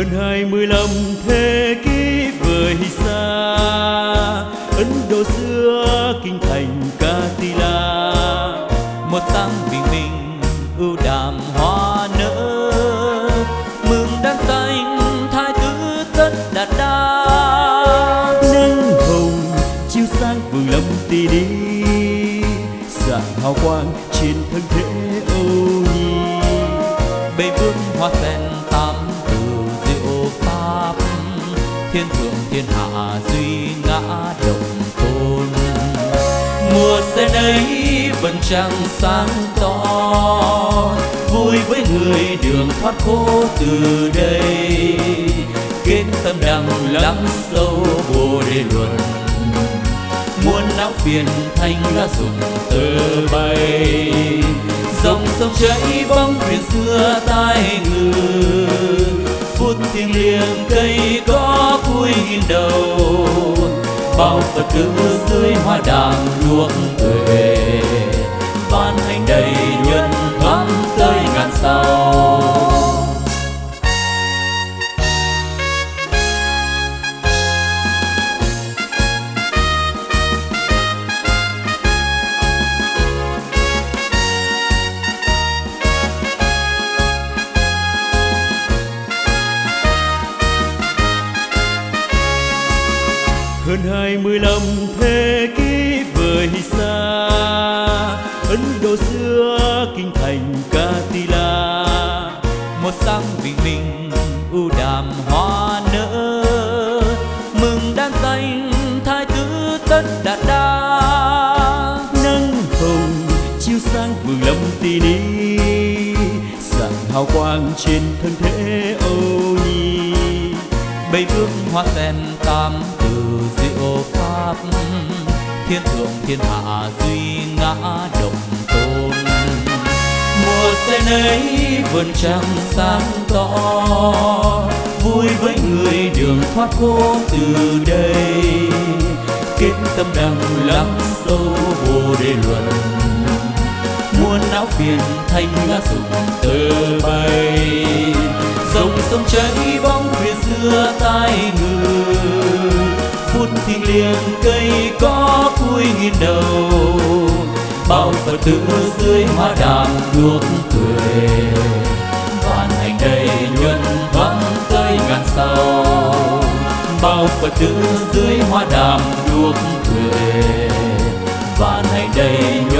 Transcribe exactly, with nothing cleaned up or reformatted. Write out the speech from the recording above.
hơn hai mươi lăm thế kỷ vời xa, Ấn Độ xưa kinh thành Katila. Một sáng bình minh ưu đàm hoa nở, mừng đan xanh thái tử Tất Đạt Đa. Nắng hồng chiếu sáng vườn lâm tì đi, rạng hào quang trên thân thể Âu Nhi. Bầy bước hoa sen tám từ diệu pháp, thiên thượng thiên hạ duy ngã đồng tôn. Mùa sen ấy vẫn trăng sáng to, vui với người đường thoát khổ từ đây. Kết tâm đằng lắng sâu Bồ Đề Luận, muôn não phiền thanh lá rụng tơ bay. Dòng sông chảy bóng thuyền xưa tai ngừ, phút thiêng liêng cây có cúi nghìn đầu. Bao Phật tử dưới hoa đàm luộc tuệ, van hành đầy nhân thoáng tới ngàn sao. Hơn hai mươi lăm thế kỷ vời xa, Ấn Độ xưa kinh thành Katila. Một sáng bình minh ưu đàm hoa nở, mừng đan xanh thái tử Tất Đạt Đa. Nắng hồng chiếu sáng vườn lâm tì ni, rạng hào quang trên thân thể Âu Nhi. Bầy bước hoa sen tam từ diệu pháp, thiên thượng thiên hạ duy ngã đồng tôn. Mùa sen ấy vườn trăng sáng tỏ, vui với người đường thoát khổ từ đây. Kết tâm đằng lắng sâu Bồ Đề Luận, muôn não phiền thanh lá rụng tơ bay. Dòng sông chảy bóng thuyền xưa tai ngừ, phút thiêng liêng cây có cúi nghìn đầu. Bao Phật tử dưới hoa đàm luộc tuệ, vạn hành đầy nhuận thoáng tới ngàn sao. Bao Phật tử dưới hoa đàm luộc tuệ, vạn hành đầy nhuận